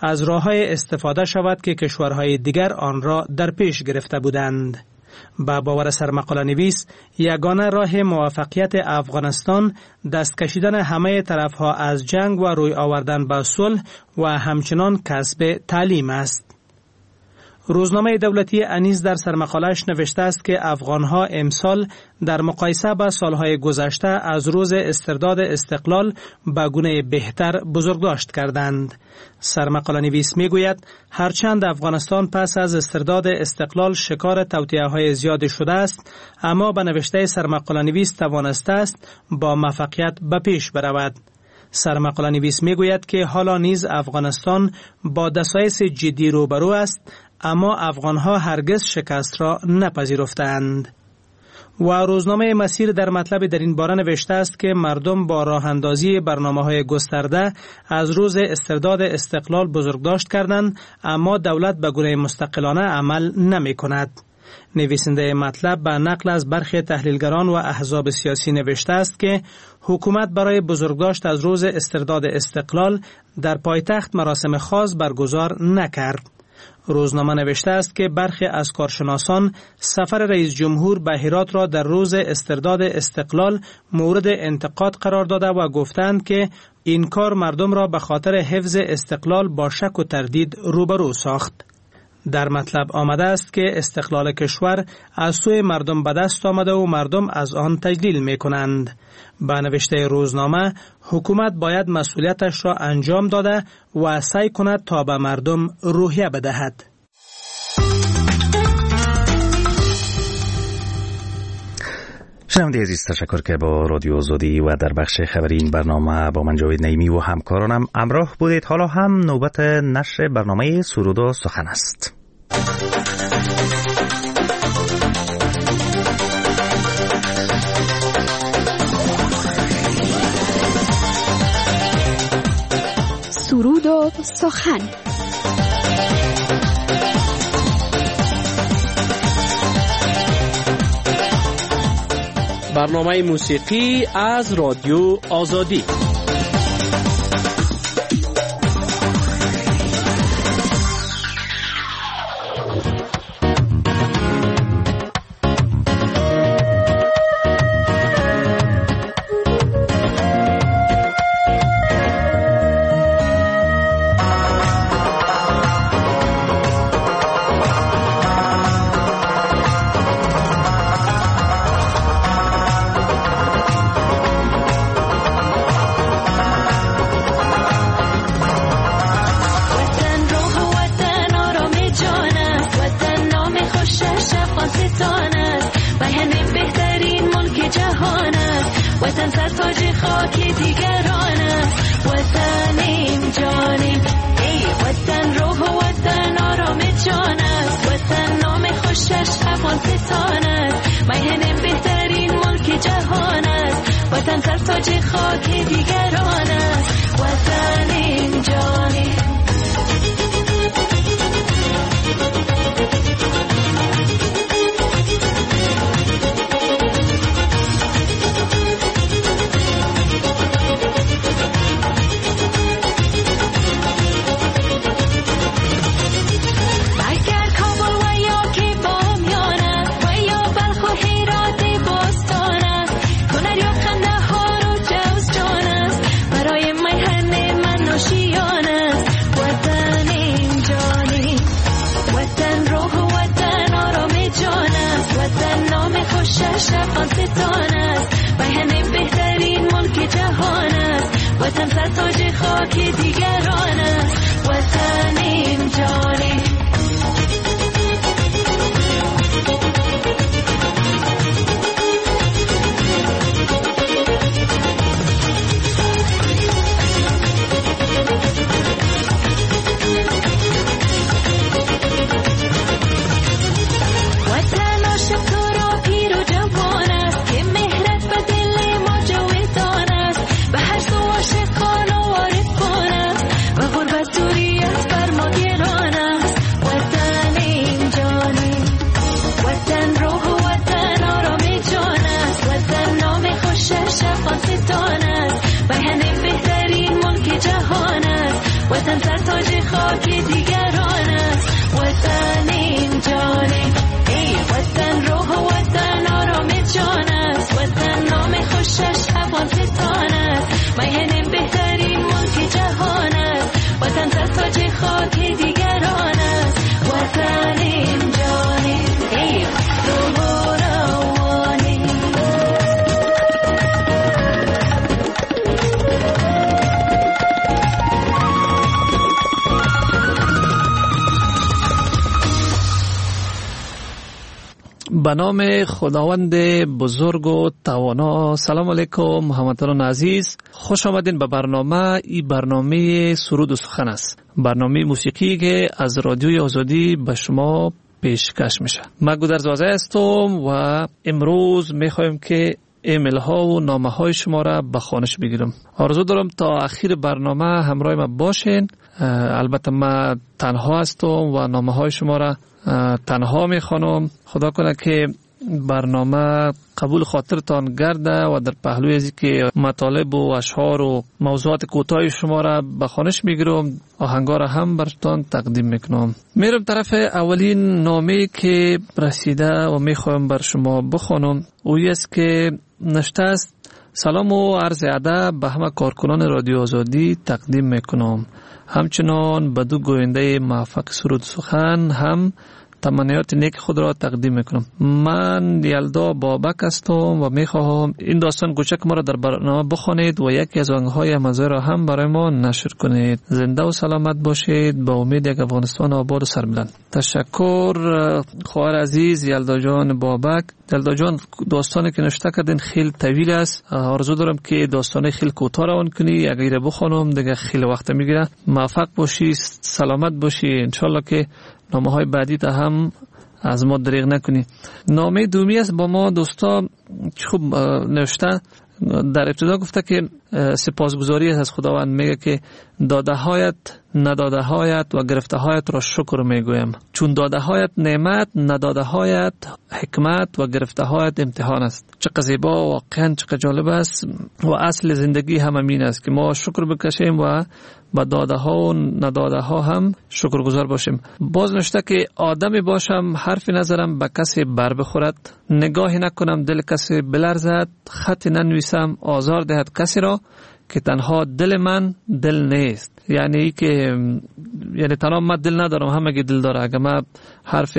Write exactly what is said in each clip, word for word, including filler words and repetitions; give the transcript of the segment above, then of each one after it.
از راه‌های استفاده شود که کشورهای دیگر آن را در پیش گرفته بودند. با باور سرمقاله نویس، یگانه راه موفقیت افغانستان دست کشیدن همه طرفها از جنگ و روی آوردن به صلح و همچنان کسب تعلیم است. روزنامه دولتی انیس در سرمقاله‌اش نوشته است که افغانها امسال در مقایسه با سالهای گذشته از روز استرداد استقلال به گونه بهتر بزرگداشت کردند. سرمقاله نویس می گوید هرچند افغانستان پس از استرداد استقلال شکار توطئه‌های زیاد شده است، اما به نوشته سرمقاله نویس توانسته است با موفقیت به پیش برود. سرمقاله نویس می گوید که حالا نیز افغانستان با دسایس جدی روبرو است، اما افغانها هرگز شکست را نپذیرفتند. و روزنامه مسیر در مطلب در این باره نوشته است که مردم با راه اندازی برنامه‌های گسترده از روز استرداد استقلال بزرگداشت کردند، اما دولت به گونه مستقلانه عمل نمی کند. نویسنده مطلب به نقل از برخی تحلیلگران و احزاب سیاسی نوشته است که حکومت برای بزرگداشت از روز استرداد استقلال در پایتخت مراسم خاص برگزار نکرد. روزنامه نوشته است که برخی از کارشناسان سفر رئیس جمهور به هرات را در روز استرداد استقلال مورد انتقاد قرار داده و گفتند که این کار مردم را به خاطر حفظ استقلال با شک و تردید روبرو ساخت. در مطلب آمده است که استقلال کشور از سوی مردم به دست آمده و مردم از آن تجلیل می کنند. به نوشته روزنامه، حکومت باید مسئولیتش را انجام داده و سعی کند تا به مردم روحیه بدهد. شنونده عزیز، تشکر که با رادیو آزادی و در بخش خبری این برنامه با من جاوید نعیمی و همکارانم همراه بودید. حالا هم نوبت نشر برنامه سرود و سخن است. سرود و سخن. برنامه موسیقی از رادیو آزادی. خاک دیگران است. وطن این جانه ای وطن روح و وطن آرام جان است. وطن نام خوشش حواسستان است. میهن بهترین ملک جهان است. وطن تاج خاک دیگران است. وطن این جانه ای روح و روانه. به نام خداوند بزرگ و توانا. سلام علیکم هموطنان عزیز، خوش آمدین به برنامه. این برنامه سرود و سخن است، برنامه موسیقی که از رادیوی آزادی به شما پیشکش میشه. من گودرز وازه هستم و امروز میخوایم که ایمیل ها و نامه های شما را به خوانش بگیرم. آرزو دارم تا اخیر برنامه همراه ما باشین. البته من تنها هستم و نامه های شما را تنها میخوانم. خدا کنه که برنامه قبول خاطرتان گرده و در پهلوی ازی که مطالب و اشعار و موضوعات کوتاه شما را به خوانش میگیرم، آهنگا را هم براتون تقدیم میکنم. میرم طرف اولین نامه که رسیده و میخوایم بر شما بخوانم. اوی است که نشته است: سلام و عرض ادب به همه کارکنان رادیو آزادی تقدیم میکنم. همچنان به دو گوینده موفق سرود سخن هم تمنیات نیک خود را تقدیم میکنم. من یلدا بابک هستم و میخواهم این داستان کوچک ما را در برنامه بخوانید و یکی از آهنگ‌های مزه را هم برای ما نشر کنید. زنده و سلامت باشید. با امید یک افغانستان آباد و سربلند. تشکر خواهر عزیز یلدا جان بابک. یلدا جان، داستانی که نوشته کردین خیلی طویل است. آرزو دارم که داستان خیلی کوتاه روان کنی. اگر بخوانم دیگه خیلی وقت میگیره. موفق باشی، سلامت باشی. انشالله که نامه های بعدی تا هم از ما دریغ نکنی. نامه دومی است با ما دوستا خوب نوشته. در ابتدا گفته که سپاسگزاری است از خداوند. میگه که داده هایت نداده هایت و گرفته هایت را شکر میگویم، چون داده هایت نعمت، نداده هایت حکمت و گرفته هایت امتحان است. چقدر زیبا، واقعا چقدر جالب است. و اصل زندگی هم همین است که ما شکر بکشیم و با داده ها و نداده ها هم شکرگزار باشیم. باز نشته که آدمی باشم حرفی نظرم به کسی بر بخورد، نگاهی نکنم دل کسی بلرزد، خطی ننویسم آزار دهد کسی را که تنها دل من دل نیست. یعنی که یعنی تنها من دل ندارم، همه دل داره. اگر من حرف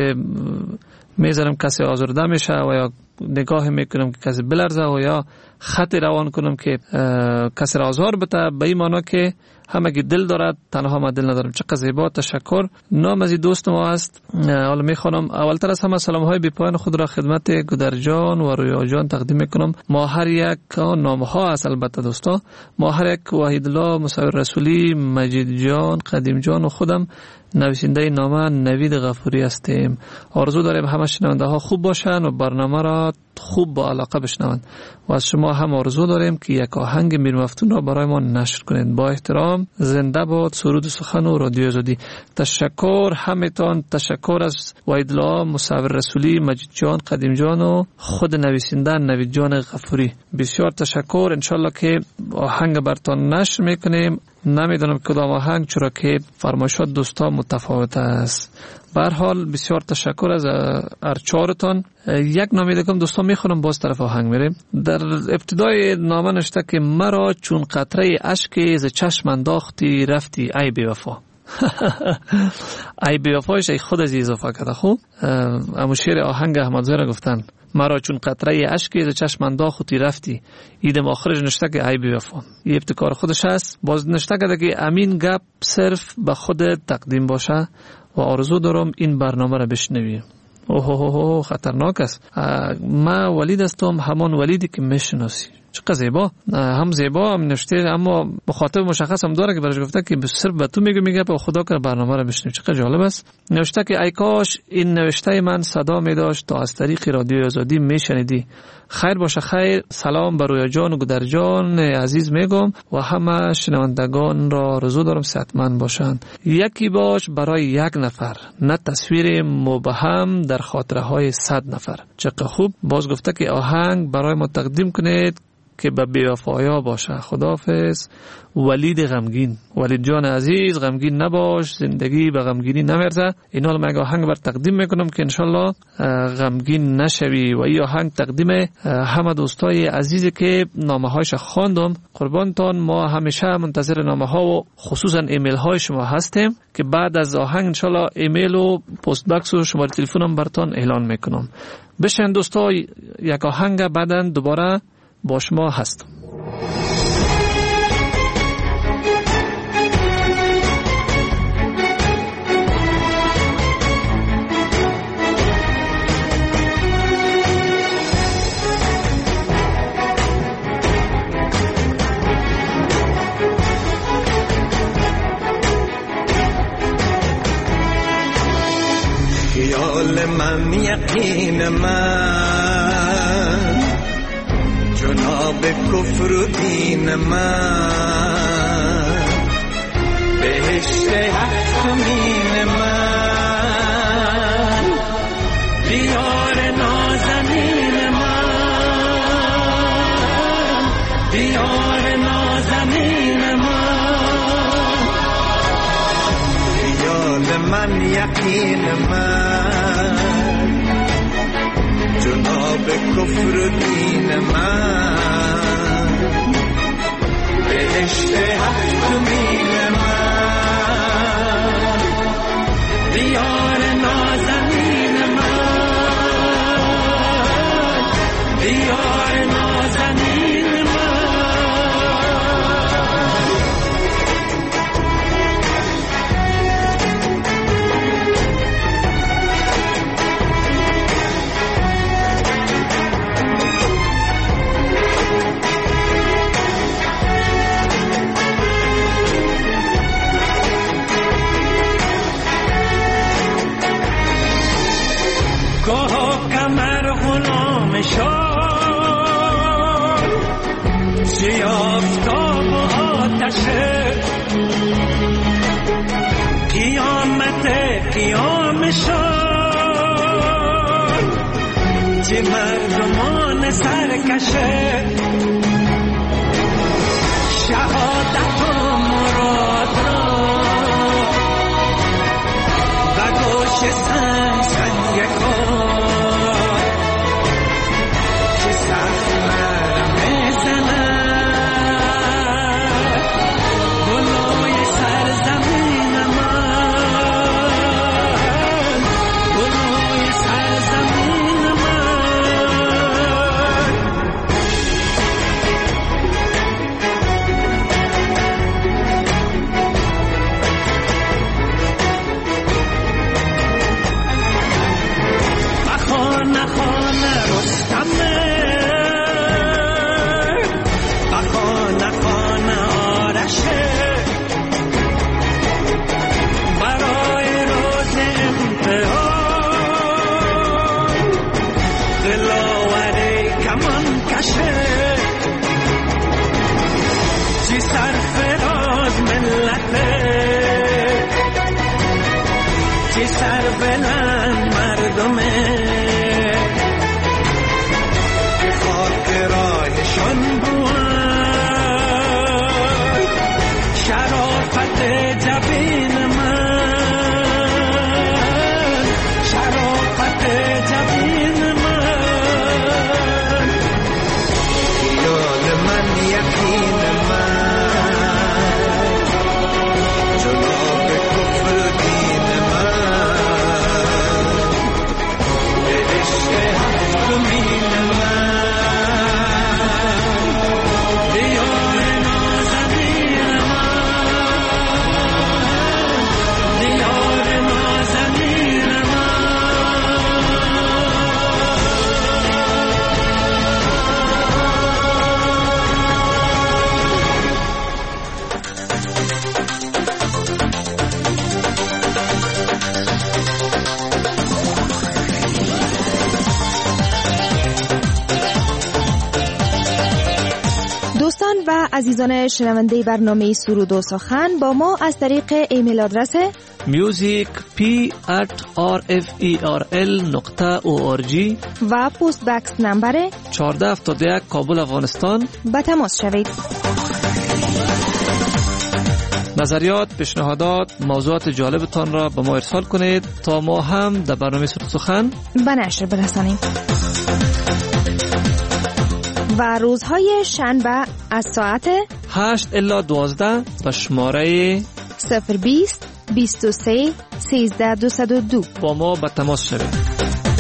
میزنم کسی آزرده میشه و یا نگاه میکنم که کسی بلرزه و یا خط روان کنم که کسی را آزار بده، به این معنی که همه دل دارد تنها ما دل ندارم. چقدر زیبا. تشکر. نام از این دوست ما است. حالا میخوانم. اولتر از همه سلام های بی پایان خود را خدمت گودر جان و رویا جان تقدیم میکنم. ما هر یک نام ها است البته دوستا. ما هر یک وحید الله، مصور رسولی، مجید جان، قدیم جان و خودم نویسنده نامه نوید غفوری هستیم. آرزو داریم همه شنونده ها خوب باشن و برنامه را خوب با علاقه بشنوند. و از شما هم آرزو داریم که یک آهنگ میر مفتون را برای ما نشر کنید. با احترام، زنده باد سرود سخن و رادیو آزادی. تشکر همتان. تشکر از وحید الله، مصور رسولی، مجید جان، قدیم جان و خود نویسنده نوید جان غفوری. بسیار تشکر. انشالله که آهنگ براتون نشر میکنیم. نمیدونم کدام آهنگ، چرا که فرمایشات دوستا متفاوت است. به هر حال بسیار تشکر از ارچارتان. یک نامه دیگه دوستا میخونم، باز طرف آهنگ میریم. در ابتدای نامه نوشته که مرا چون قطره اشک ز چشم انداختی رفتی ای بی وفا. ای بی وفایش ای خود از اضافه کرده. خوب امو شعر آهنگ احمدزاده گفتن مرا چون قطره اشک ز چشم انداختی رفتی. ایدم آخرش نوشته که ای بی وفا. این ابتکار خودش است. باز نوشته کرده که امین گپ صرف به خود تقدیم باشه و آرزو دارم این برنامه را بشنوی. اوه اوه اوه خطرناک است. من ولید هستم، همان ولیدی که میشناسی. چقدر زیبا. هم زیبا هم نوشته، اما مخاطب مشخص هم داره که برش گفته که صرف به تو میگه میگه به خدا که برنامه رو بشنوی. چقدر جالب است. نوشته که ای کاش این نوشته من صدا می داشت تا از طریق رادیو آزادی میشنیدی. خیر باشه خیر. سلام بر رویا جان و گودر جان عزیز میگم و همه شنوندگان را آرزو دارم صحتمند باشند. یکی باش برای یک نفر، نه تصویر مبهم در خاطره های صد نفر. چقدر خوب. باز گفته که آهنگ برای ما تقدیم کنید که به بی‌وفایا باشه. خداحافظ. ولید غمگین. ولید جان عزیز، غمگین نباش، زندگی به غمگینی نمیرزه. اینا رو من آهنگ بر تقدیم میکنم که انشالله غمگین نشوی. و این آهنگ تقدیم همه دوستای عزیزی که نامه هایش خواندم. قربانتان، ما همیشه منتظر نامه ها و خصوصا ایمیل های شما هستیم که بعد از آهنگ انشالله ایمیل و پست باکس و شماره تلفنم براتون اعلان میکنم. بشن دوستا، یک آهنگ بعداً دوباره با شما هستم. خیال من، یقین من، جناب کفر و دین من، بهشت حق مین من، دیار نازنین من، دیار نازنین من، خیال من، یقین من، جناب کفر و دین من، بهشت حق مین من، دیار نازنین من، دیار نازنین من. آفتاب و آتشه قیامت قیام شد، چه مردمان سرکشه شهادت و مراد را و گوش سنگ سنگ کن که سخت مرم زنم عزیزان شنونده برنامه سرود و سخن با ما از طریق ایمیل آدرس music p at rferl نقطه org و پست بکس نمبر چهارده هفتاد و یک کابل افغانستان به تماس شوید. نظریات، پیشنهادات، موضوعات جالبتان را به ما ارسال کنید تا ما هم در برنامه سرود سخن به نشر برسانیم. و روزهای شنبه از ساعت هشت الی دوازده به شماره صفر بیست بیست و سه سیزده دویست و دو با ما به تماس شوید.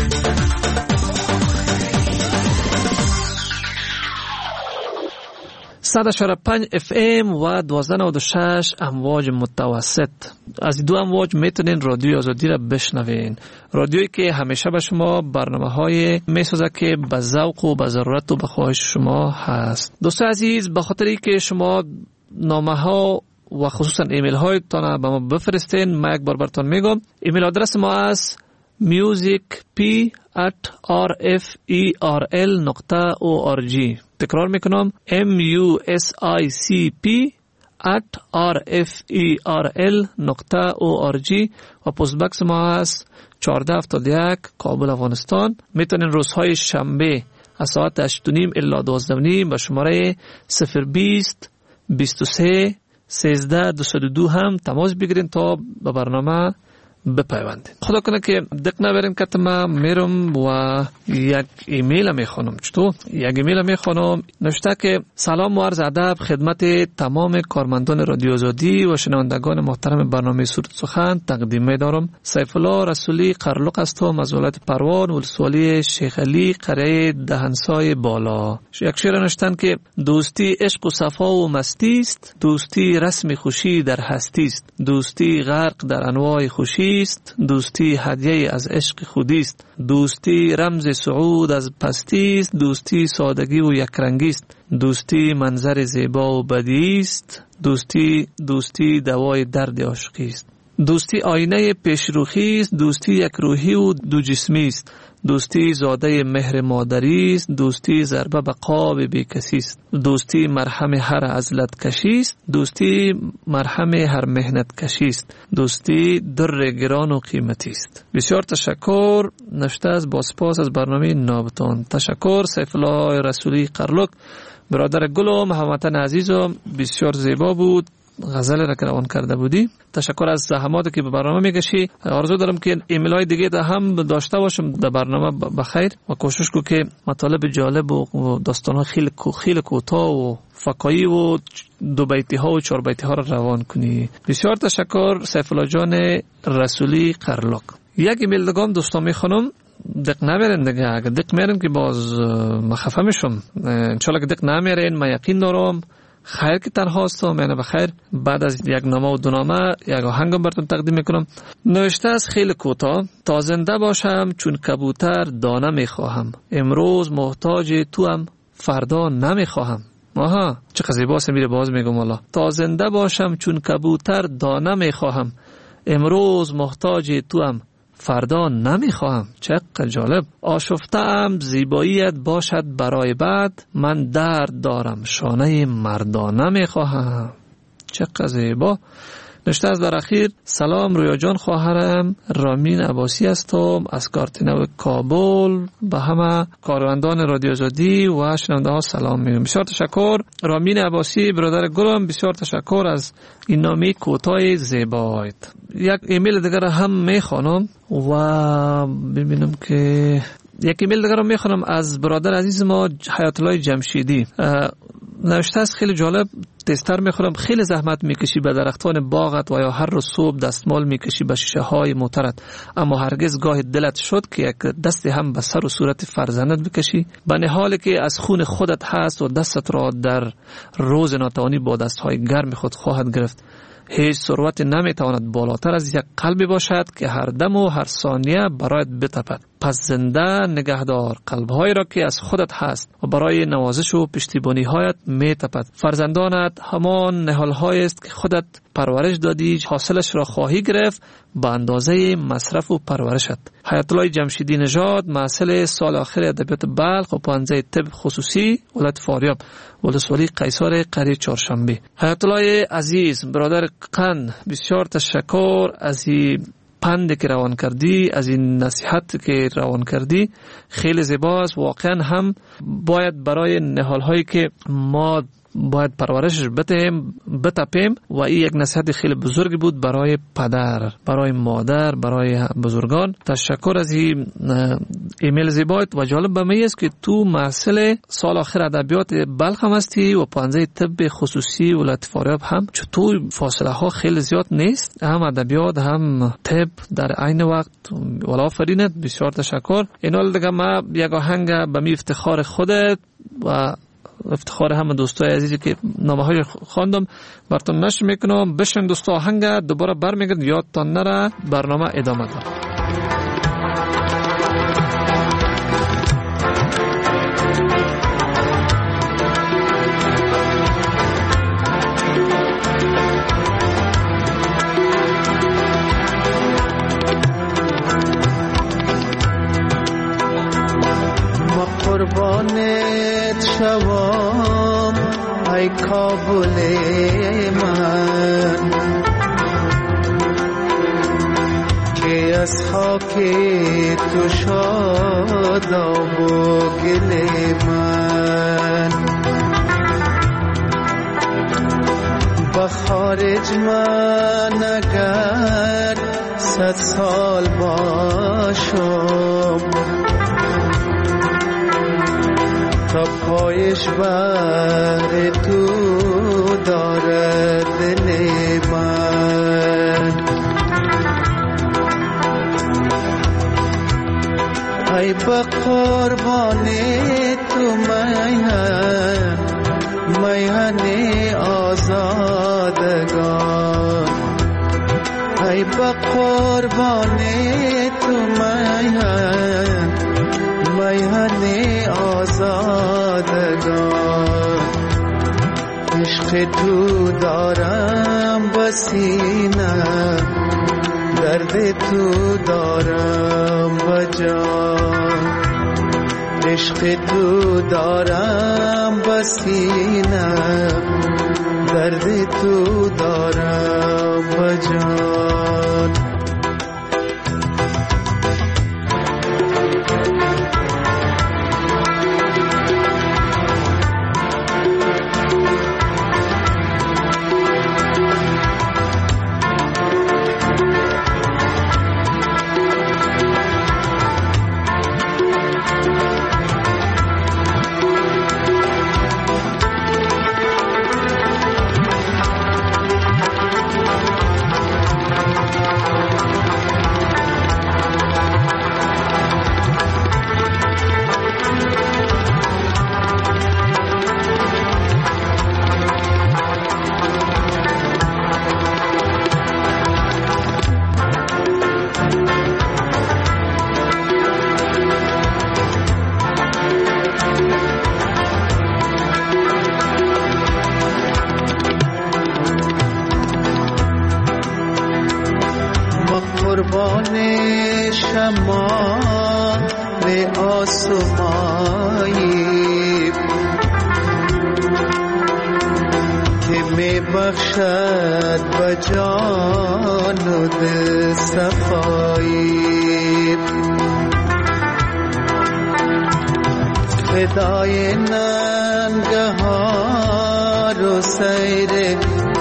صد و چهار و پنج اف ام و دوازده و نود و شش امواج متوسط. از دو امواج میتونین رادیو آزادی را بشنوین. رادیویی که همیشه به شما برنامه های میسازه که به ذوق و به ضرورت و به خواهش شما هست. دوستان عزیز، به خاطری که شما نامه ها و خصوصا ایمیل هایتان به ما بفرستین، ما یک بار براتون میگم. ایمیل آدرس ما است musicp at rferl نقطه org. تکرار میکنم musicp at rferl نقطه org و پست بکس ما است چهارده هفتاد و یک کابل افغانستان. میتونین روزهای شنبه از ساعت هشت و نیم الی دوازده و نیم به شماره صفر بیست بیست و سه سیزده دویست و دو هم تماس بگیرین تا به برنامه بپیوندید. خدا کنه که دق نبرین که ما میرم و یک ایمیل میخونم. چطور؟ یک ایمیل میخونم نوشته که سلام و عرض ادب خدمت تمام کارمندان رادیو آزادی و شنوندگان محترم برنامه سرود سخن تقدیم می‌دارم. سیف الله رسولی قرلق هستم از ولایت پروان ولسوالی شیخ علی قریه دهنسای بالا. یک شعر نوشتن که دوستی عشق و صفا و مستی است، دوستی رسم خوشی در هستی است، دوستی غرق در انواع خوشی است، دوستی هدیه از عشق خودی است، دوستی رمز صعود از پستی است، دوستی سادگی و یکرنگی است، دوستی منظر زیبا و بدی است، دوستی دوستی دوای درد عاشقی است، دوستی آینه پیشروخی است، دوستی یک روحی و دو جسمی است، دوستی زاده مهر مادری است، دوستی ضربه به قاب بی کسی است، دوستی مرهم هر عزلت کشی است، دوستی مرهم هر مهنت کشی است، دوستی در گران و قیمتی است. بسیار تشکر. نوشته از با سپاس از برنامه نابتان. تشکر سیف الله رسولی قرلق. برادر گلم هموطن عزیزم، بسیار زیبا بود غزل را که روان کرده بودی. تشکر از زحماتی که به برنامه میکشی. آرزو دارم که ایمیل های دیگه ده هم داشته باشم در برنامه بخیر و کوشش کو که مطالب جالب و داستان ها خیلی خیلی کوتاه و فکایی و دو بیتی ها و چهار بیتی ها را روان کنی. بسیار تشکر سیف الله جان رسولی قرلق. یک ایمیل دیگه هم دوستان میخونم. دق نمیرین دیگه. اگه دق میرین که باز مخفه میشم. انشالله که دق نمیرین ما یقین دارم خیر که تنها هستم. یعنی بخیر. بعد از یک نامه و دو نامه یک آهنگم براتون تقدیم میکنم. نوشته از خیلی کوتاه. تا زنده باشم چون کبوتر دانه میخواهم، امروز محتاج تو هم فردا نمیخواهم. آها چه زیباست. میره باز میگم والا. تا زنده باشم چون کبوتر دانه میخواهم، امروز محتاج تو هم فردا نمیخواهم. چقدر جالب. آشفته ام زیباییت باشد برای بعد، من درد دارم شانه مردانه میخواهم. چقدر زیبا. نوشته از در اخیر. سلام رویا جان، خواهرم رامین عباسی هستم از کارتینو کابل. به همه کارمندان رادیو آزادی و شنونده ها سلام میگم. بسیار تشکر رامین عباسی برادر گلم. بسیار تشکر از این نامه کوتاه زیبایت. یک ایمیل دیگر هم میخوانم و ببینم که یک ایمیل دیگر هم میخوانم از برادر عزیز ما حیات الله جمشیدی. نوشته است خیلی جالب. تستر میخورم خیلی زحمت میکشی به درختان باغت و یا هر روز صبح دستمال میکشی به شیشه های موترت، اما هرگز گاه دلت شد که یک دستی هم به سر و صورت فرزندت بکشی، به نحالی که از خون خودت هست و دستت را در روز ناتوانی با دستهای گرم خود خواهد گرفت. هیچ ثروت نمیتواند بالاتر از یک قلبی باشد که هر دم و هر ثانیه برایت بتپد. پس زنده نگهدار قلب‌هایی را که از خودت هست و برای نوازش و پشتیبانی‌هایت می‌تپد. فرزندانت همان نهال‌هایی است که خودت پرورش دادی، حاصلش را خواهی گرفت به اندازه مصرف و پرورشت. حیات الله جمشیدی نژاد، محصل سال آخر ادبیات بلخ و پانزه طب خصوصی ولایت فاریاب، ولسوالی قیصر قریه چهارشنبه. حیات الله عزیز برادر قن، بسیار تشکر از این پند که روان کردی، از این نصیحت که روان کردی، خیلی زیباست. واقعا هم باید برای نهال‌هایی که ما باید پرورشش بتیم بتپیم و این یک نصیحت خیلی بزرگی بود برای پدر، برای مادر، برای بزرگان. تشکر از این ایمیل زیبایت و جالب به من است که تو محصل سال آخر ادبیات بلخ هم هستی و پانزه طب خصوصی ولایت فاریاب هم. چطور فاصله ها خیلی زیاد نیست، هم ادبیات هم طب در عین وقت. والا فرینت بسیار تشکر. اینال دیگه ما یک آهنگ به می افتخار خودت و افتخار همه دوستای عزیزی که نامه های خواندم براتون نشر میکنم. بشن دوستا آهنگ دوباره برمیگرد، یادتان نره. برنامه ادامه داره. قربانت شوام ای کابل من که از خاک تو شاداب و گل من با خارج من اگر صد سال باشم تا پایش بر تو دارد دل من. ای با قربان تو میهن میهن آزادگان، ای با قربان تو میهن میهن آزادگان. عشق تو دارم بسینه، درد تو دارم بجان. عشق تو دارم بسینه، درد تو دارم بجان. قربان شمال آسمایی که می بخشد به جان و دل صفایی. فدای ننگهار و سیر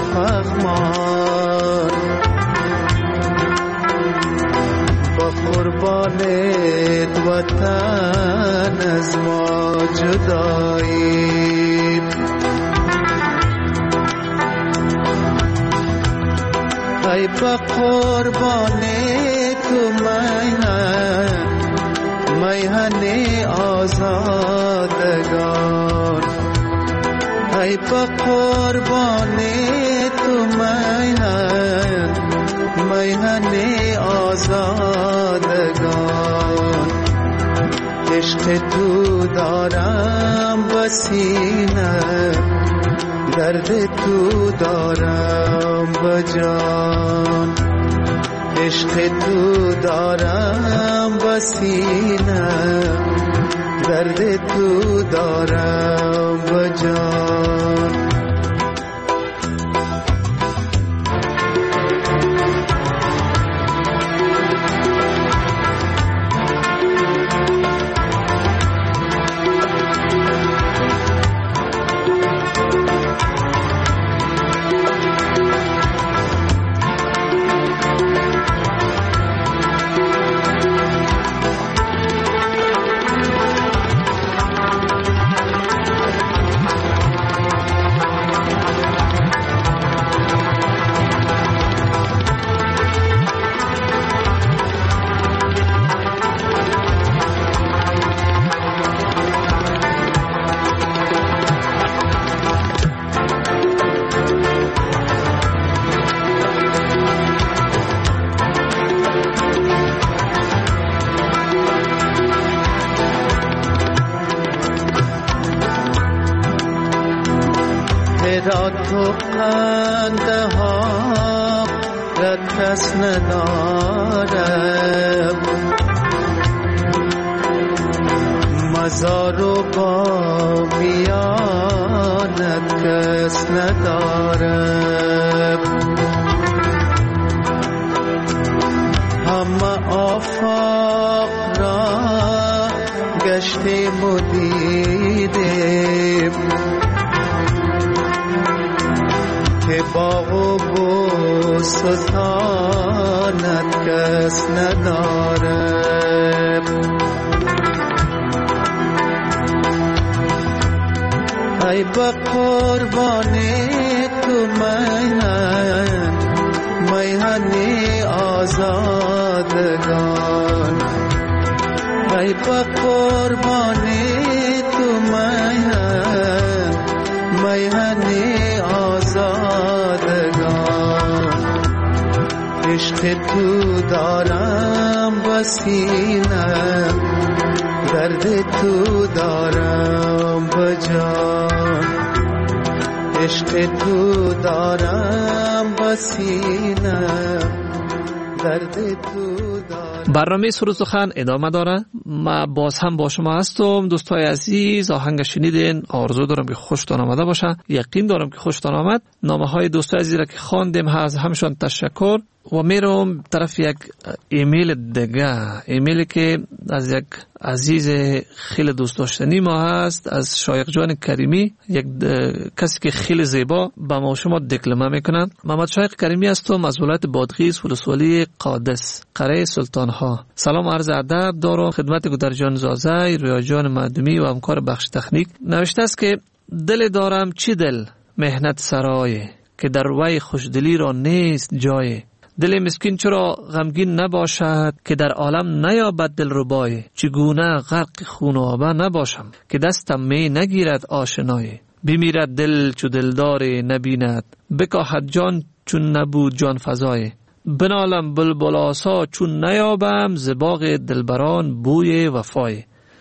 پغمان، قربانت وطن از ما جدایی. ای با قربان تو میهن میهن آزادگان، ای با قربان تو میهن میهن آزادگان. عشق تو دارم بسینه درد تو دارم بجان عشق تو دارم بسینه درد تو دارم بجان را تو قنده ها را کس ندارم مزار و بامیانت کس ندارم همه آفاق را گشتیم و دیدیم که باغ و بوستانت کس ندارم ای با قربان تو میهن میهن آزادگان ای با قربان تو میهن میهن آزادگان عشق تو دارم بسینه درد تو دارم بجان عشق تو دارم بسینه درد تو برنامه سرود سخن ادامه داره. ما باز هم با شما هستم دوستای عزیز. آهنگ شنیدین، آرزو دارم که خوشتان آمده باشه، یقین دارم که خوشتان آمد. نامه های دوستای عزیز را که خواندیم از همشون تشکر و میرم طرف یک ایمیل دیگه، ایمیلی که از یک عزیز خیلی دوست داشتنی ما هست، از شایق جان کریمی، یک کسی که خیلی زیبا با ما شما دکلمه میکنن. محمد شایق کریمی هستم از ولایت بادغیس ولسوالی قادس قره سلطان ها. سلام عرض ادب دارم خدمت گودر جان زازای، رویا جان معدومی و همکار بخش تکنیک. نوشته است که دل دارم چی دل مهنت سرای، که در وی خوشدلی را نیست جای. دل مسکین چرا غمگین نباشد، که در عالم نیابد دل ربای. چگونه غرق خون و آب نباشم، که دستم می نگیرد آشنای. بمیرد دل چو دلدار نبیند، بکاهد جان چون نبود جان فزای. بنالم بلبل آسا چون نیابم، ز باغ دلبران بوی وفای.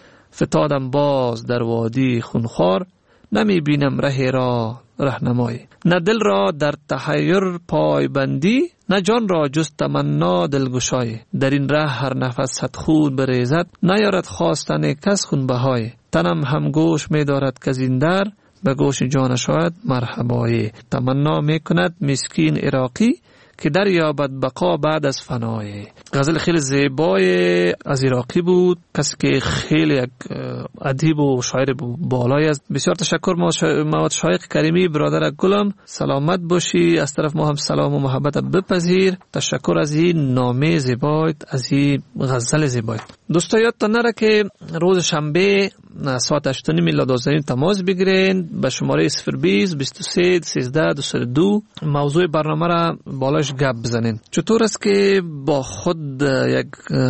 فتادم باز در وادی خونخوار، نمی بینم ره را رهنمای. نه دل را در تحیر پای بندی، نه جان را جز تمنا دلگشای. در این ره هر نفس صد خون بریزد، نیارد خواستن کس خون بهای. تنم هم گوش می دارد که زین در، به گوش جان شاید مرحبای. تمنا می کند مسکین عراقی، که در یابد بقا بعد از فنای. غزل خیلی زیبای از عراقی بود، کسی که خیلی یک ادیب و شاعر بالایی است. بسیار تشکر محمد شایق کریمی برادر گلم، سلامت باشی. از طرف ما هم سلام و محبت بپذیر. تشکر از این نامه زیبایت، از این غزل زیبایت. دوستا یادتان نره که روز شنبه ساعت هشت و نیم الی دوازده تماس بگیرین به شماره صفر بیست بیست و سه سیزده دویست و دو. موضوع برنامه را بالاش گپ بزنین. چطور است که با خود یک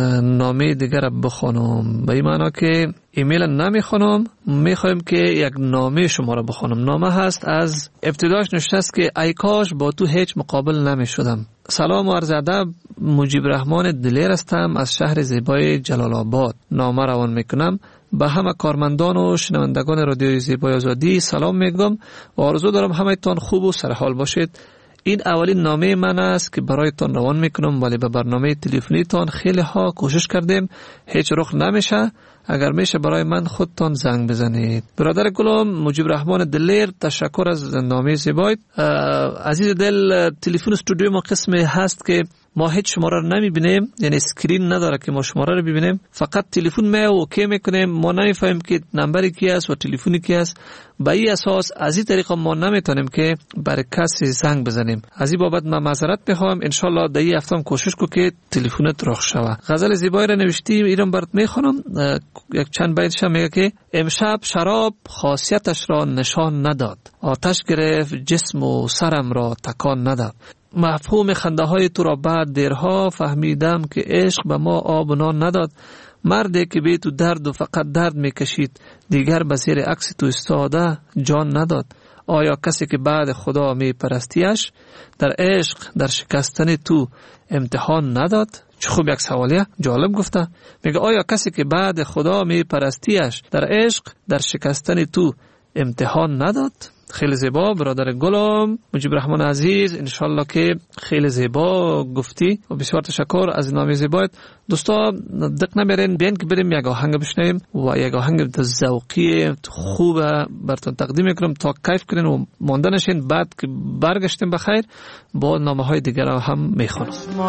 نامه دیگر را بخونم؟ به این معنا که ایمیل نمیخونم، میخوایم که یک نامه شما را بخونم. نامه هست از ابتداش نوشته است که ای کاش با تو هیچ مقابل نمیشدم. سلام و عرض ادب. مجیب رحمان دلیر هستم از شهر زیبای جلال آباد. نامه روان میکنم. به همه کارمندان و شنوندگان رادیوی زیبای آزادی سلام میگم و آرزو دارم همه‌تان خوب و سرحال باشید. این اولین نامه من است که برایتان روان میکنم، ولی به برنامه تلفنی تان خیلی ها کوشش کردیم، هیچ رخ نمیشه. اگر میشه برای من خودتان زنگ بزنید. برادر گلم مجیب رحمان دلیر، تشکر از نامه زیبایت. عزیز دل، تلفن استودیو ما قسمی هست که ما هیچ شماره رو نمیبینیم، یعنی اسکرین نداره که ما شماره رو ببینیم، فقط تلفن ما اوکی میکنیم. ما نمیفهمیم که نمبری کی است و تلفنی کی است. به این اساس از این طریقه ما نمیتونیم که برای کسی زنگ بزنیم. از این بابت من معذرت میخوام. ان شاء الله در این هفته کوشش کو که تلفنت رخ شود. غزل زیبایی را نوشتیم، اینم برات میخونم. یک چند بیتش میگه که امشب شراب خاصیتش را نشان نداد، آتش گرفت جسم و سرم را تکان نداد. مفهوم خنده های تو را بعد دیرها فهمیدم که عشق به ما آب و نان نداد. مردی که به تو درد و فقط درد میکشید، دیگر به زیر عکس تو استاده جان نداد. آیا کسی که بعد خدا می پرستیش در عشق در شکستن تو امتحان نداد؟ چه خوب یک سوالیه، جالب گفته. میگه آیا کسی که بعد خدا می پرستیش در عشق در شکستن تو امتحان نداد؟ خیلی زیبا برادر گلم مجیب رحمان عزیز، انشالله که خیلی زیبا گفتی و بسیار تشکر از نام زیبایت. دوستا دق نمیرین، بیان که بریم یک آهنگ بشنویم و یک آهنگ ذوقی خوبه براتون تقدیم میکنم تا کیف کنین و مانده نشین. بعد که برگشتیم بخیر با نامه های دیگر هم میخونم.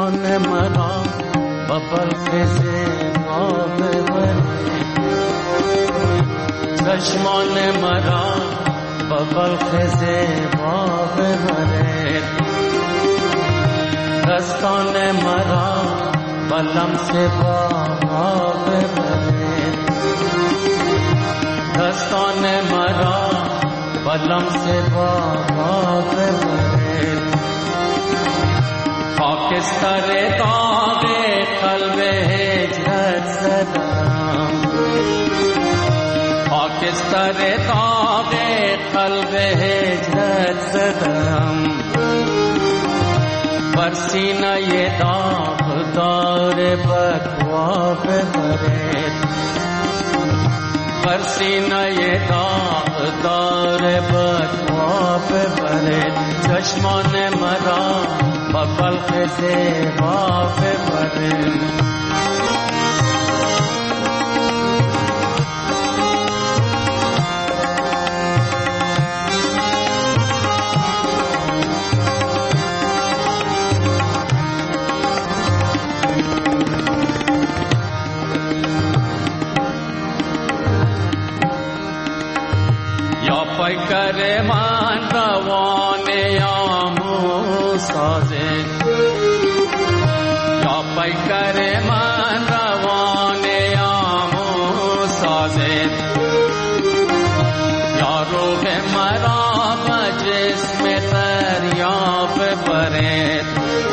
چشمان مرا بابل خزه ما ببره، دستان مرا بلم سے با ما ببره، دستان مرا بلم سے با ما ببره. خاکستر داغ قلب هجرت زدم، خاکستر داغ قلب هجرت زدم، بر سینه داغ دار بکوا ببرد، بر سینه داغ دار بکوا ببرد. چشمان مرا با بلخ زیبا ببرد. پیکر من روان یامو سازد، یا پیکر من روان یامو سازد، یا روح مرا به جسم فریاب برد،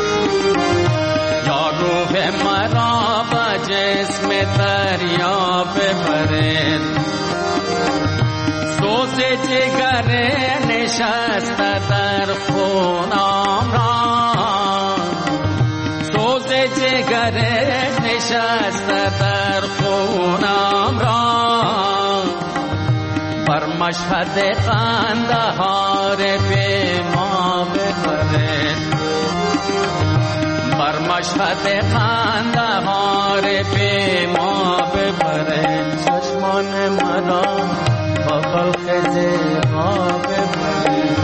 یا روح مرا به جسم فریاب برد. سوز جگر نشست در خونم را، سوز جگر نشست در خونم را، بر مشهد قندهار به ما ببرد، بر مشهد قندهار به ما ببرد. چشمان مرا بلخ زیبا ببرد.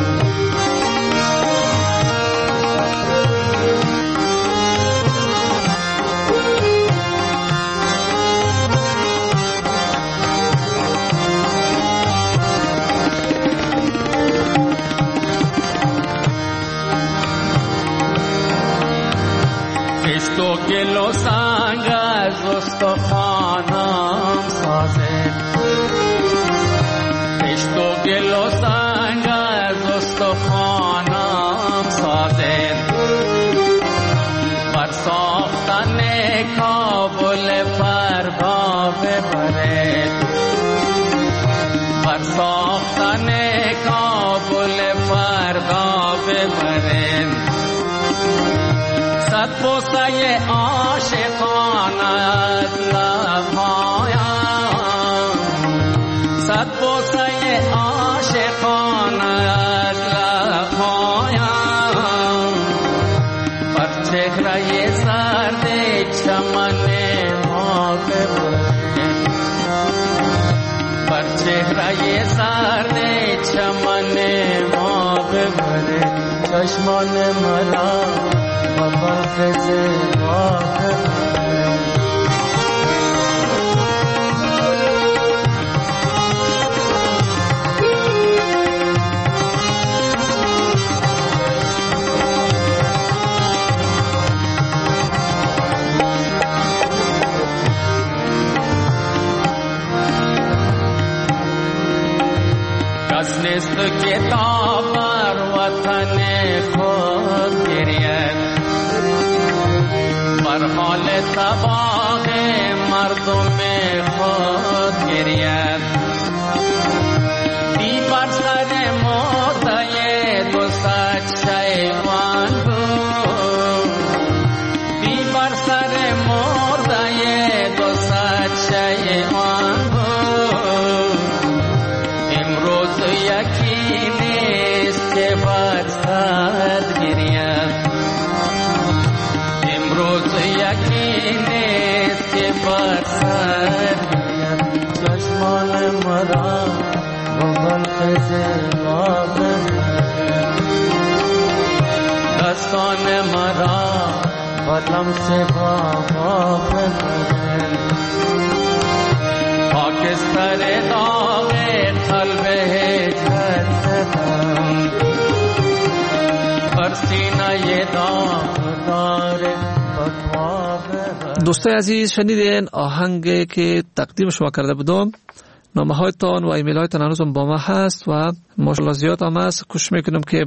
خشت و گل و سنگ از استخوانم سازد، تو گل و سنگ از استخوانم سازد، بر ساختن کابل فردا ببرد، بر ساختن کابل فردا ببرد. بوسه عاشقانت لبهایم، صد بوسه عاشقانت لبهایم، بر چهره زرد چمن ما ببرد، بر چهره زرد چمن ما ببرد، چشمان مرا و بغض ما ببرد. کس نیست که تا بر وطن خود گرید، بر حال تباه مردم خود گرید. دی بر سر مرده دو صد شیوان بود، دی بر سر مرده دو صد شیوان بود. امروز یکی نیست که بر سر گرید، امروز یکی نیست که بر سر گرید. چشمان مرا و خلق زیبا ببرد، دستان مرا و لمس بابا ببرد. خاکستر داغ قلب هجرت زدم، بر سینه داغدار فتوا ببرد. دوستای عزیز، شنیدین آهنگی که تقدیم شما کرده بودم. نامه هایتان و ایمیل هایتان هنوزم با ما هست و ماشاءالله زیاد هم هست. کوشش میکنم که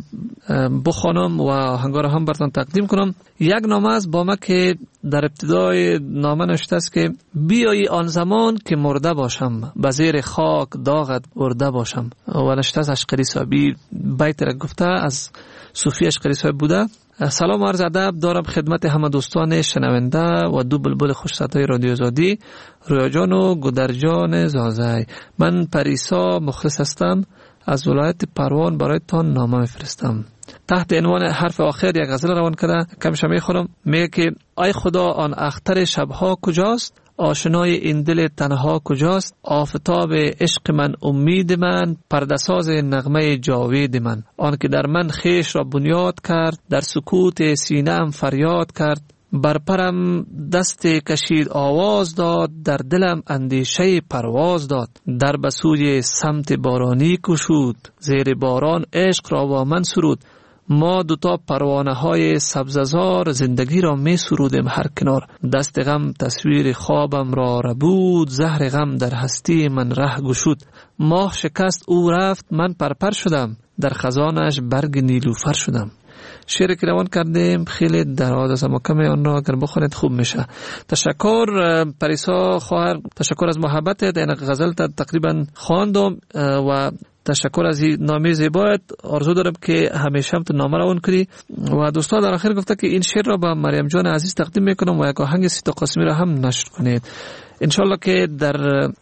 بخوانم و آهنگا رو هم براتون تقدیم کنم. یک نامه است با ما که در ابتدای نامه نوشته است که بیایی آن زمان که مرده باشم، به زیر خاک داغت برده باشم. و نوشته است اشقری صاحبی. بیت را گفته از صوفی اشقری صاحب بوده. سلام و عرض ادب دارم خدمت همه دوستان شنونده و دو بلبل خوش صدای رادیو آزادی، رویا جان و گودرجان زازای. من پریسا مخلص هستم، از ولایت پروان برایتان نامه میفرستم. تحت عنوان حرف آخر یک غزل روان کرده، کمش میخورم. میگه که ای خدا آن اختر شبها کجاست، آشنای این دل تنها کجاست، آفتاب عشق من امید من، پردساز نغمه جاوید من. آن که در من خیش را بنیاد کرد، در سکوت سینه‌ام فریاد کرد. بر پرم دست کشید آواز داد، در دلم اندیشه پرواز داد. در بسوی سمت بارانی کشود، زیر باران عشق را با من سرود. ما دوتا پروانه های سبززار، زندگی را می سرودیم هر کنار. دست غم تصویر خوابم را ربود، زهر غم در هستی من ره گشود. ماه شکست او رفت، من پرپر شدم، در خزانش برگ نیلوفر شدم. شعر که روان کردیم خیلی دراز است، اما کمی آن را اگر بخونید خوب میشه. تشکر پریسا خواهر، تشکر از محبتت. این غزل تقریبا خواندم و تشکر از این نامه زیبایت. آرزو دارم که همیشه هم تو نامه روان کنی. و دوستا در آخر گفته که این شعر را با مریم جان عزیز تقدیم میکنم و یک آهنگ سیتا قاسمی را هم نشر کنید. انشالله که در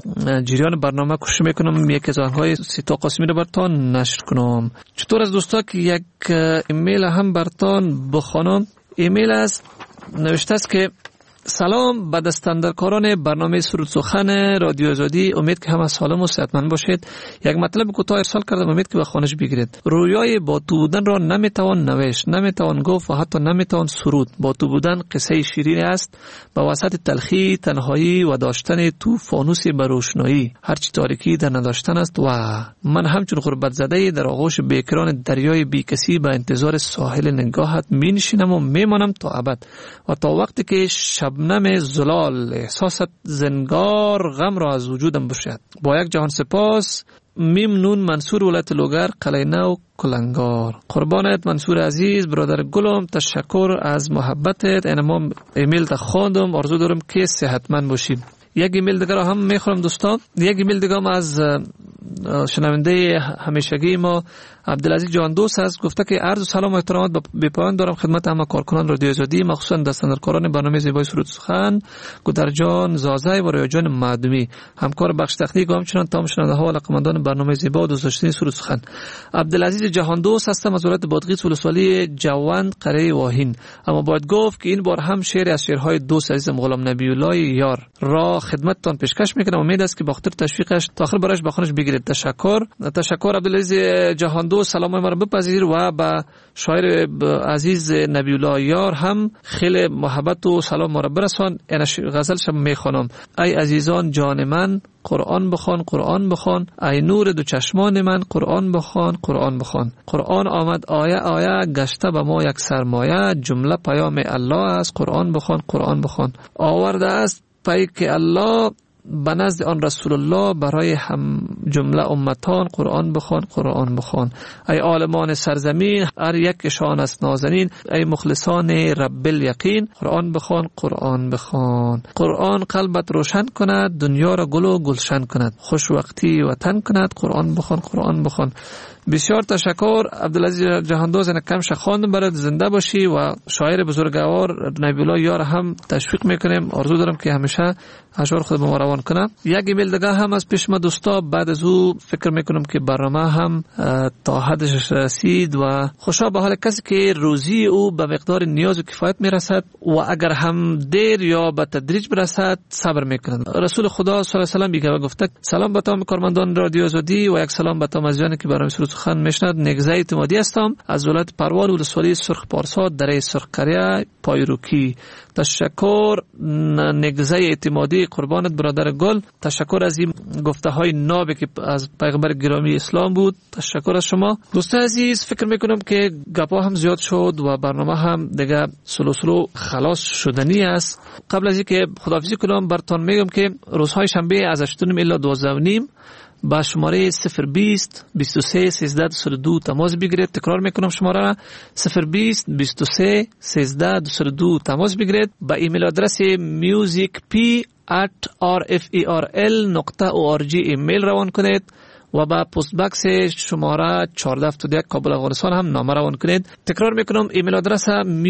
جریان برنامه کوشش میکنم یک از آهنگ‌های سیتا قاسمی را براتون نشر کنم. چطور از دوستا که یک ایمیل هم براتون بخوانم. ایمیل از نوشته است که سلام به دستاندرکاران برنامه سرود سخن رادیو آزادی، امید که همه سالم و صحتمند باشید. یک مطلب کوتاه ارسال کردم، امید که به خوانش بگیرید. رویای با تو بودن را نمیتوان نوشت، نمیتوان گفت و حتی نمیتوان سرود. با تو بودن قصه شیرین است، به وسط تلخی، تنهایی و داشتن تو فانوس به روشنایی. هرچی تاریکی در نداشتن است. و من همچون غربت زده در آغوش بیکران دریای بیکسی به انتظار ساحل نگاهت می نشینم و میمانم تا ابد، و تا وقتی که شبنم زلال احساست زنگار غم را از وجودم بشد. با یک جهان سپاس، میم نون منصور ولایت لوگر، قلعه نو کلنگار. قربانت منصور عزیز، برادر گلم، تشکر از محبتت. این ما ایمیل تا خواندم، آرزو دارم که صحتمند باشید. یک ایمیل دیگر هم میخورم دوستان. یک ایمیل دیگر هم از شنونده همیشگی ما عبدالعزیز جان دوست است. گفته که عرض سلام و احترامات به پایان دارم خدمت همه کارکنان رادیو آزادی، مخصوصا دستاندرکاران برنامه زیبای سرود سخن، گودرجان زازای و ریاجان معدومی، همکار بخش تکنیک و همچنان تمام شنونده ها و علاقه‌مندان برنامه زیبا و دوست داشتنی سرود سخن. عبدالعزیز جهان دوست هستم از ولایت بادغیس ولسوالی جوند قره واهین. اما باید گفت که این بار هم شعر از شعرهای دوست عزیزم غلام نبی الله یار را خدمتتان پیشکش میکنم. امید است که با خاطر تشویقش تا آخر برایش بخونش بگیرید. تشکر تشکر عبدالعزیز جهان دوست، سلام ما را بپذیر و با شاعر عزیز نبی الله یار هم خیلی محبت و سلام ما را برسان. این غزلش میخوانم: ای عزیزان جان من قرآن بخوان قرآن بخوان، ای نور دو چشمان من قرآن بخوان قرآن بخوان. قرآن آمد آیه آیه، گشته به ما یک سرمایه، جمله پیام الله است قرآن بخوان قرآن بخوان. آورده است پیک الله به نزد آن رسول الله برای هم جمله امتان قرآن بخوان قرآن بخوان. ای عالمان سرزمین هر یکشان است نازنین، ای مخلصان رب الیقین قرآن بخوان قرآن بخوان. قرآن قلبت روشن کند، دنیا را گل و گلشن کند، خوش وقتی وطن کند قرآن بخوان قرآن بخوان. بسیار تشکر عبدالعزیز جهاندوز. این کم شخوان برات زنده باشی و شاعر بزرگوار نبی الله یار هم تشویق میکنیم. آرزو دارم که همیشه اشعار خود ما روان کنه. یک ایمیل دیگه هم از پیش ما دوستا، بعد از او فکر میکنم که برنامه هم تا حدش رسید و خوشا به حال کسی که روزی او به مقدار نیاز و کفایت میرسد و اگر هم دیر یا به تدریج برسد صبر میکنند. رسول خدا صلی الله علیه و آله گفته سلام به تمام کارمندان رادیو آزادی و یک سلام به تمام عزیزانی که برنامه سرود سخن میشنوند. نگزه اعتمادی هستم از ولایت پروان ولسوالی سرخ پارسا دره سرخ قریه پایروکی. تشکر نگزه اعتمادی، قربانت برادر گل. تشکر از این گفته های نابی که از پیغمبر گرامی اسلام بود. تشکر از شما دوست عزیز. فکر میکنم که گپا هم زیاد شد و برنامه هم دیگه سلو سلو خلاص شدنی است. قبل از اینکه خداحافظی کنم براتون میگم که روزهای شنبه از هشت و نیم الی دوازده و نیم با شماره صفر بیست بیست و سه سیزده دویست و دو تماس بگیرید. تکرار میکنم شماره را صفر بیست بیست و سه سیزده دویست و دو تماس بگیرید. با ایمیل آدرس musicp at rferl نقطه org ایمیل روان کنید و با پست باکس شماره چهارده هفتاد و یک کابل افغانستان هم نامه روان کنید. تکرار میکنم ایمیل آدرس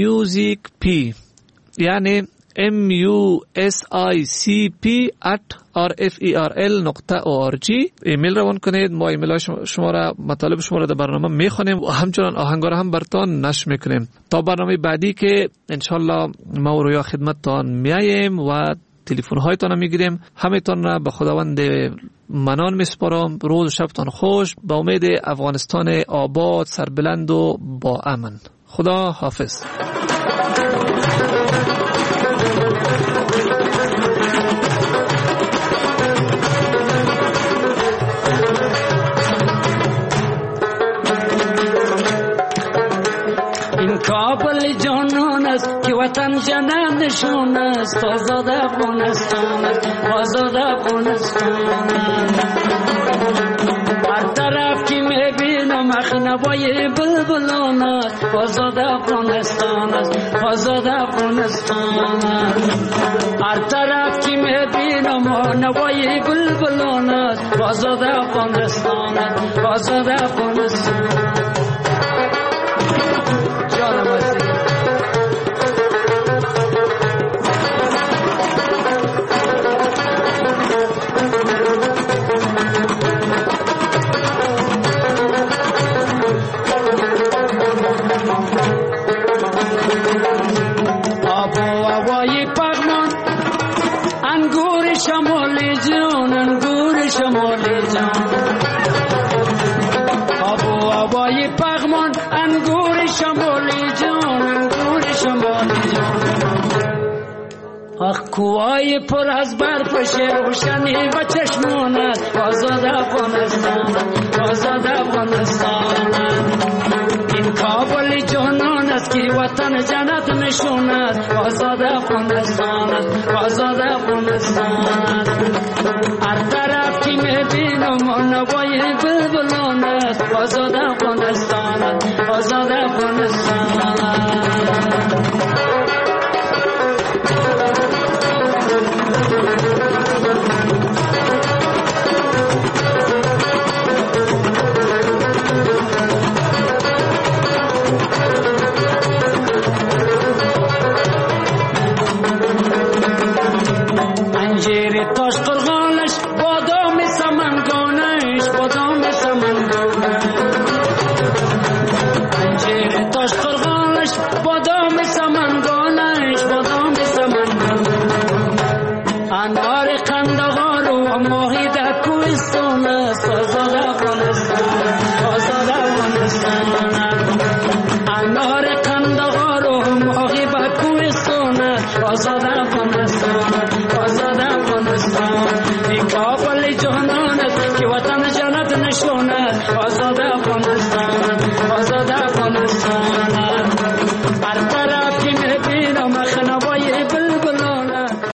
musicp یعنی m u s i c p at rferl نقطه org ایمیل روان کنید. ما ایمیل شما را مطالب شما را در برنامه میخوانیم و همچنان آهنگا را هم براتون نشر میکنیم تا برنامه بعدی که انشالله ما و رویا خدمتتان میاییم و تلفن هایتان میگیریم. همتون را به خداوند منان میسپارم. روز و شبتان خوش. با امید افغانستان آباد، سربلند و با امن. خدا حافظ. کابل جانان است که وطن جنان نشون است، آزاد افغانستان است، آزاد افغانستان است. هر طرف که میبینم اخنوای بلبلان است، آزاد افغانستان است، آزاد افغانستان است. هر طرف که میبینم نوای بلبلان است، آزاد افغانستان است، آزاد افغانستان است. کوهای پر از برف شیر روشنی و چشمانت، آزاد افغانستان، آزاد افغانستان. این کابل جانان است که وطن جنت نشوند، آزاد افغانستان، آزاد افغانستان. هر طرف که میبینم نوای بلبلان است، آزاد افغانستان، آزاد افغانستان. زنجیر تاش